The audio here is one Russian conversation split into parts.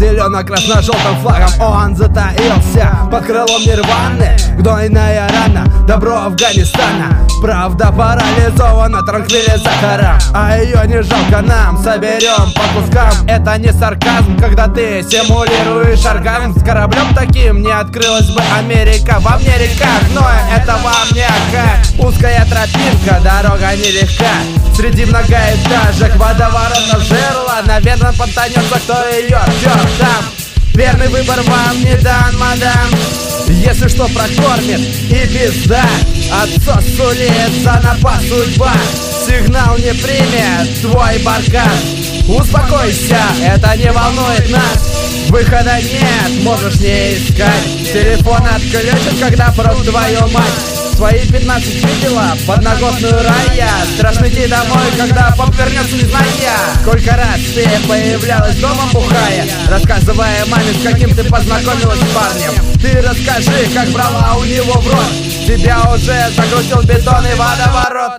зелено-красно-желтым флагом он затаился под крылом Нирваны. Гнойная рана, добро Афганистана. Правда парализована транквилизатором, а ее не жалко нам, соберем по кускам. Это не сарказм, когда ты симулируешь оргазм. С кораблем таким не открылась бы Америка. Во мне река, но это во мне как узкая тропинка, дорога нелегка. Среди многоэтажек водоворотов жерла, наверное, подтонется, кто ее рвет там. Верный выбор вам не дан, мадам. Если что, прокормит и пизда. Отсос сулит за напас судьба. Сигнал не примет твой баркас. Успокойся, это не волнует нас. Выхода нет, можешь не искать. Телефон отключат, когда прут твою мать. Свои 15 видела подноготную рая. Страшно идти домой, когда поп вернется, не зная. Сколько раз ты появлялась дома бухая, рассказывая маме, с каким ты познакомилась с парнем. Ты расскажи, как брала у него в рот. Тебя уже загрузил бетонный водоворот.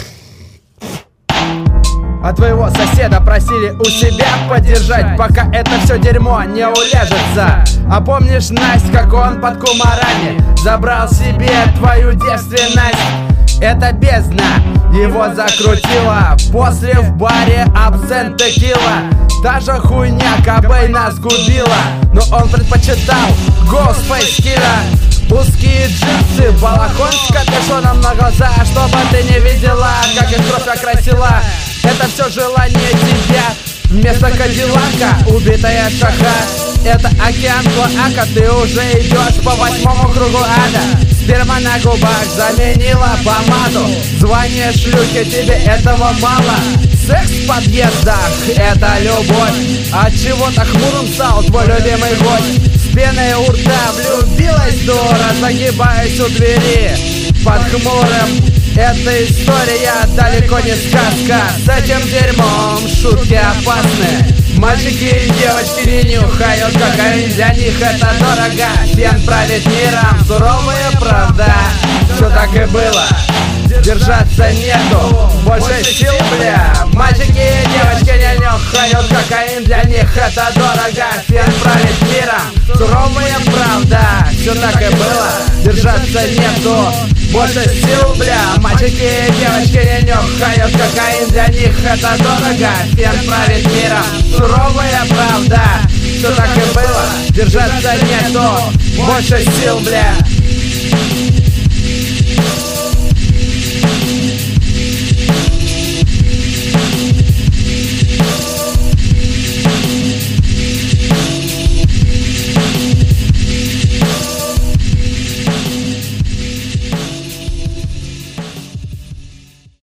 А твоего соседа просили у себя поддержать, пока это все дерьмо не уляжется. А помнишь, Насть, как он под кумарами забрал себе твою девственность? Это бездна его закрутила. После в баре абсент текила. Даже хуйня Кобей нас губила, но он предпочитал Ghostface Killa. Узкие джинсы, балахон с капюшоном на глаза, чтобы ты не видела, как их кровь окрасила. Это все желание тебя вместо Кадиллака, убитая шаха. Это океан Клоака, ты уже идешь по 8-му кругу ада. Сперма на губах заменила помаду. Звание шлюхи, тебе этого мало. Секс в подъездах — это любовь. Отчего-то хмурым стал твой любимый гость. С пеной у рта влюбилась дура, загибаясь у двери под хмурым. Эта история далеко не сказка. С этим дерьмом шутки опасны. Мальчики и девочки не нюхают кокаин, для них это дорого. Фен правит миром, суровая правда. Все так и было, держаться нету больше сил, бля. Мальчики и девочки не нюхают кокаин, для них это дорого. Фен правит миром, суровая правда. Все так и было, держаться нету больше сил, бля. Мальчики и девочки не нюхают кокаин, для них это дорого. Фен правит миром, суровая правда. Все так и было, держаться нету больше сил, бля.